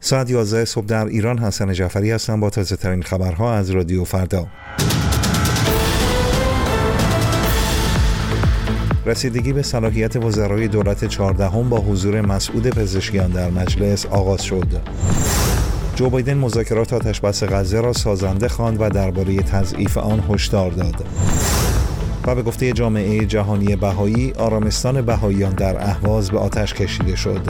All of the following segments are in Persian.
ساعت 11 صبح در ایران. حسن جعفری هستم با تازه ترین خبرها از رادیو فردا. رسیدگی به صلاحیت وزرای دولت 14 با حضور مسعود پزشکیان در مجلس آغاز شد. جو بایدن مذاکرات آتشبس غزه را سازنده خواند و درباره تضعیف آن هشدار داد. و به گفته جامعه جهانی بهایی، آرامستان بهاییان در اهواز به آتش کشیده شد.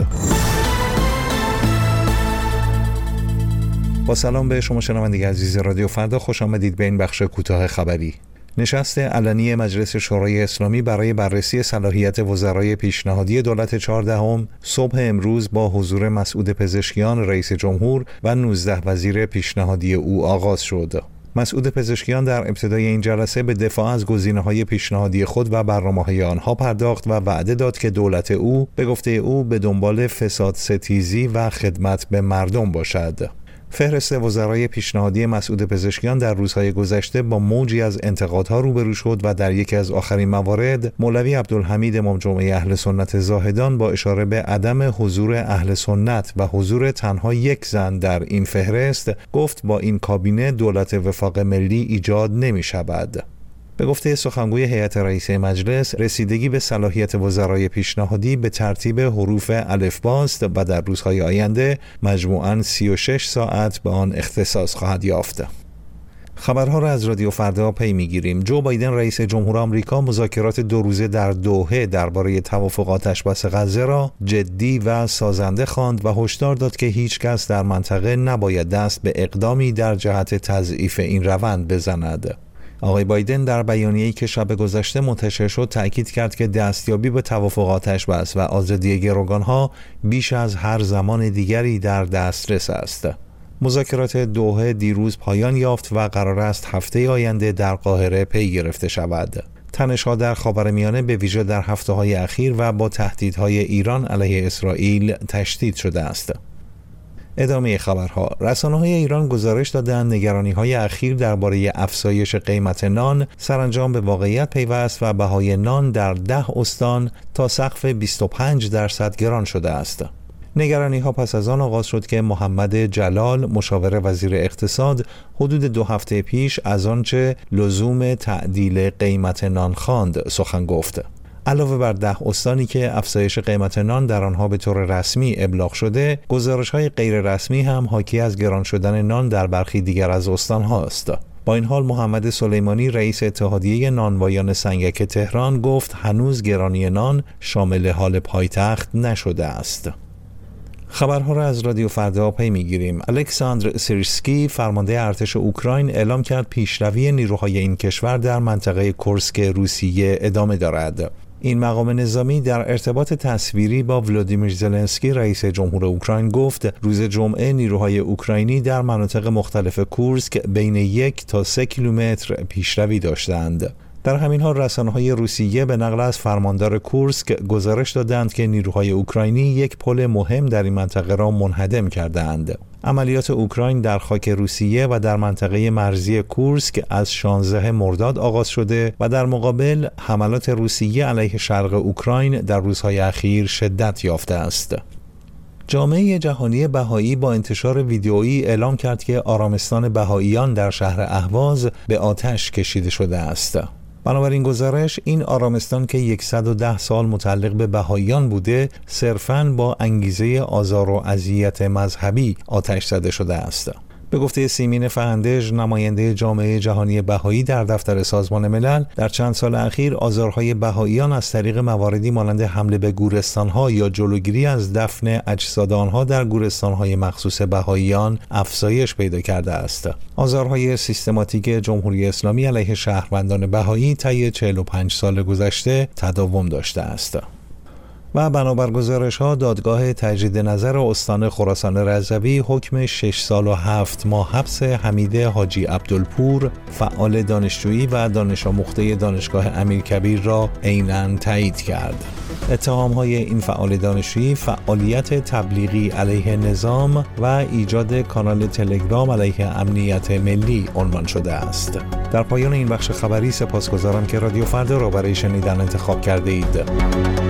با سلام به شما شنوندگان عزیز رادیو فردا، خوش آمدید به این بخش کوتاه خبری. نشست علنی مجلس شورای اسلامی برای بررسی صلاحیت وزرای پیشنهادی دولت 14 صبح امروز با حضور مسعود پزشکیان رئیس جمهور و 19 وزیر پیشنهادی او آغاز شد. مسعود پزشکیان در ابتدای این جلسه به دفاع از گزینه‌های پیشنهادی خود و برنامه‌های آنها پرداخت و وعده داد که دولت او به گفته او به دنبال فساد ستیزی و خدمت به مردم باشد. فهرست وزرای پیشنهادی مسعود پزشکیان در روزهای گذشته با موجی از انتقادها روبرو شد و در یکی از آخرین موارد مولوی عبدالحمید امام جمعه اهل سنت زاهدان با اشاره به عدم حضور اهل سنت و حضور تنها یک زن در این فهرست گفت با این کابینه دولت وفاق ملی ایجاد نمی شود. به گفته سخنگوی هیئت رئیسه مجلس، رسیدگی به صلاحیت وزرای پیشنهادی به ترتیب حروف الفباست و در روزهای آینده مجموعاً 36 ساعت به آن اختصاص خواهد یافت. خبرها را از رادیو فردا پی میگیریم. جو بایدن رئیس جمهور آمریکا مذاکرات 2 روزه در دوحه درباره توافق آتشبس غزه را جدی و سازنده خواند و هشدار داد که هیچ کس در منطقه نباید دست به اقدامی در جهت تضعیف این روند بزند. آقای بایدن در بیانیه‌ای که شب گذشته منتشر شد تأکید کرد که دستیابی به توافق آتشبس و آزادی گروگانها بیش از هر زمان دیگری در دسترس است. مذاکرات دوحه دیروز پایان یافت و قرار است هفته آینده در قاهره پی گرفته شود. تنش‌ها در خاورمیانه به ویژه در هفته‌های اخیر و با تهدیدهای ایران علیه اسرائیل تشدید شده است. ادامه خبرها. رسانه‌های ایران گزارش دادند نگرانی‌های اخیر درباره افزایش قیمت نان سرانجام به واقعیت پیوست و بهای نان در 10 استان تا سقف 25% گران شده است. نگرانی‌ها پس از آن آغاز شد که محمد جلال مشاور وزیر اقتصاد حدود 2 هفته پیش از آنچه لزوم تعدیل قیمت نان خواند سخن گفت. علاوه بر 10 استانی که افزایش قیمت نان در آنها به طور رسمی ابلاغ شده، گزارش‌های غیر رسمی هم حاکی از گران شدن نان در برخی دیگر از استان‌ها است. با این حال محمد سلیمانی رئیس اتحادیه نانوایان سنگک تهران گفت هنوز گرانی نان شامل حال پایتخت نشده است. خبرها را از رادیو فردا پی میگیریم. الکساندر سیرسکی فرمانده ارتش اوکراین اعلام کرد پیشروی نیروهای این کشور در منطقه کورسک روسیه ادامه دارد. این مقام نظامی در ارتباط تصویری با ولادیمیر زلنسکی رئیس جمهور اوکراین گفت روز جمعه نیروهای اوکراینی در مناطق مختلف کورسک بین 1 تا 3 کیلومتر پیشروی داشتند. در همین حال رسانه‌های روسیه به نقل از فرماندار کورسک گزارش دادند که نیروهای اوکراینی یک پل مهم در این منطقه را منهدم کردند. عملیات اوکراین در خاک روسیه و در منطقه مرزی کورسک از 16 مرداد آغاز شده و در مقابل حملات روسیه علیه شرق اوکراین در روزهای اخیر شدت یافته است. جامعه جهانی بهایی با انتشار ویدئویی اعلام کرد که آرامستان بهاییان در شهر اهواز به آتش کشیده شده است. بنابراین گزارش این آرامستان که 110 سال متعلق به بهاییان بوده صرفاً با انگیزه آزار و اذیت مذهبی آتش زده شده است. به گفته سیمین فهندژ نماینده جامعه جهانی بهایی در دفتر سازمان ملل، در چند سال اخیر آزارهای بهاییان از طریق مواردی مانند حمله به گورستانها یا جلوگیری از دفن اجساد آنها در گورستانهای مخصوص بهاییان افزایش پیدا کرده است. آزارهای سیستماتیک جمهوری اسلامی علیه شهروندان بهایی طی 45 سال گذشته تداوم داشته است. و بنابر گزارش‌ها دادگاه تجدید نظر استان خراسان رضوی حکم 6 سال و 7 ماه حبس حمید حاجی عبدالپور فعال دانشجویی و دانش آموخته دانشگاه امیرکبیر را عیناً تایید کرد. اتهام‌های این فعال دانشجویی فعالیت تبلیغی علیه نظام و ایجاد کانال تلگرام علیه امنیت ملی عنوان شده است. در پایان این بخش خبری سپاسگزارم که رادیو فردا را برای شنیدن انتخاب کرده اید.